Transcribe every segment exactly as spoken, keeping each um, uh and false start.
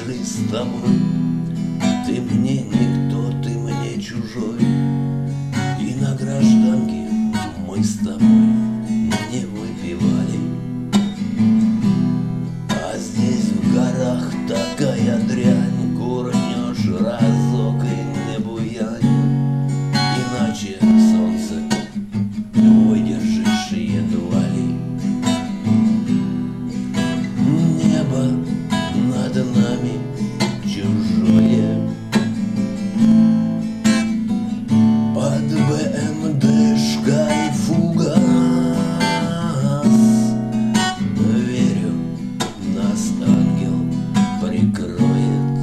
пришли с тобой. Ты мне никто, ты мне чужой, и на гражданке мы с тобой не выпивали. А здесь в горах такая дрянь, курнешь разок и не буянь, иначе солнце выдержишь едва ли. Небо над нами чужое, под БМДшкой фугас. Верю, нас ангел прикроет.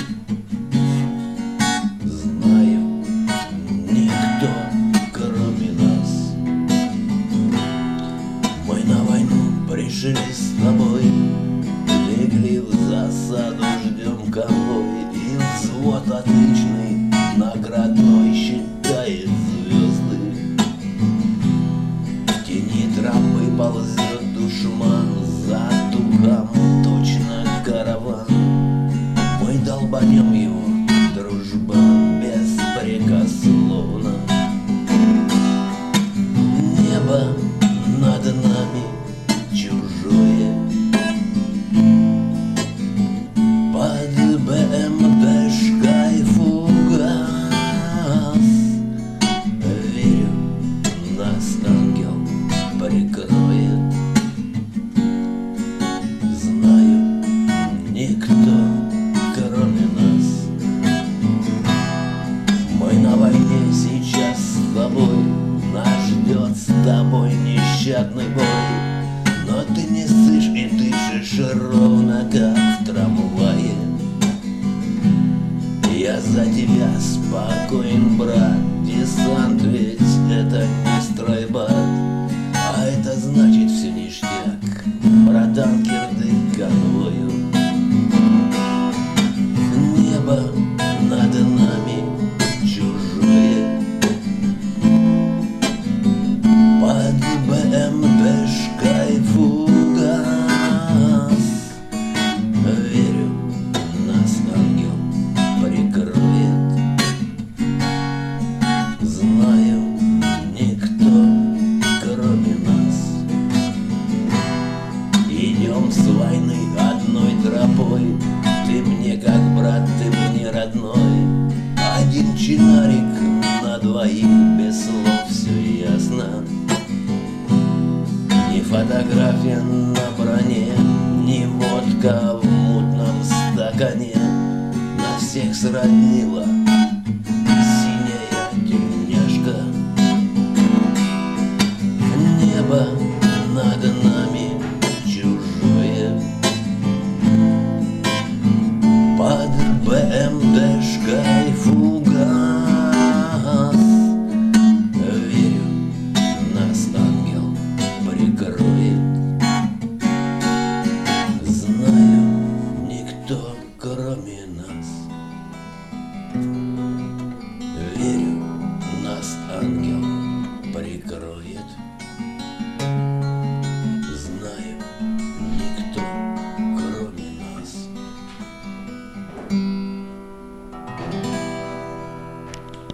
Знаю, никто кроме нас. Мы на войну пришли с тобой, легли в засаду, ждем конвой, и взвод отличный наградной считает звезды. В тени тропы ползет душман, за духом точно караван. Мы долбанем его, дружба, беспрекословно. Небо над нами чужое, под БМДшкой фугас. Верю, нас ангел прикроет. Знаю, никто кроме нас. Мы на войне сейчас с тобой, нас ждет с тобой нещадный бой. Но ты не ссышь и дышишь ровно, как в трамвае. Я за тебя спокоен, брат. Десант ведь это не стройбат, а это значит все ништяк, братан, кирдык конвою. Небо над нами чужое, под БМДшкой фугас. Верю, нас ангел прикроет. Знаю, никто кроме нас. Идем с войны одной тропой, ты мне как брат, ты мне родной. Один чинарик на двоих, без слов все ясно. Ни фотография на броне, ни водка в мутном стакане. На всех сроднила синяя тельняшка. Небо над нами чужое, под БМДшкой фугас. Верю, нас ангел прикроет. Знаю, никто кроме нас.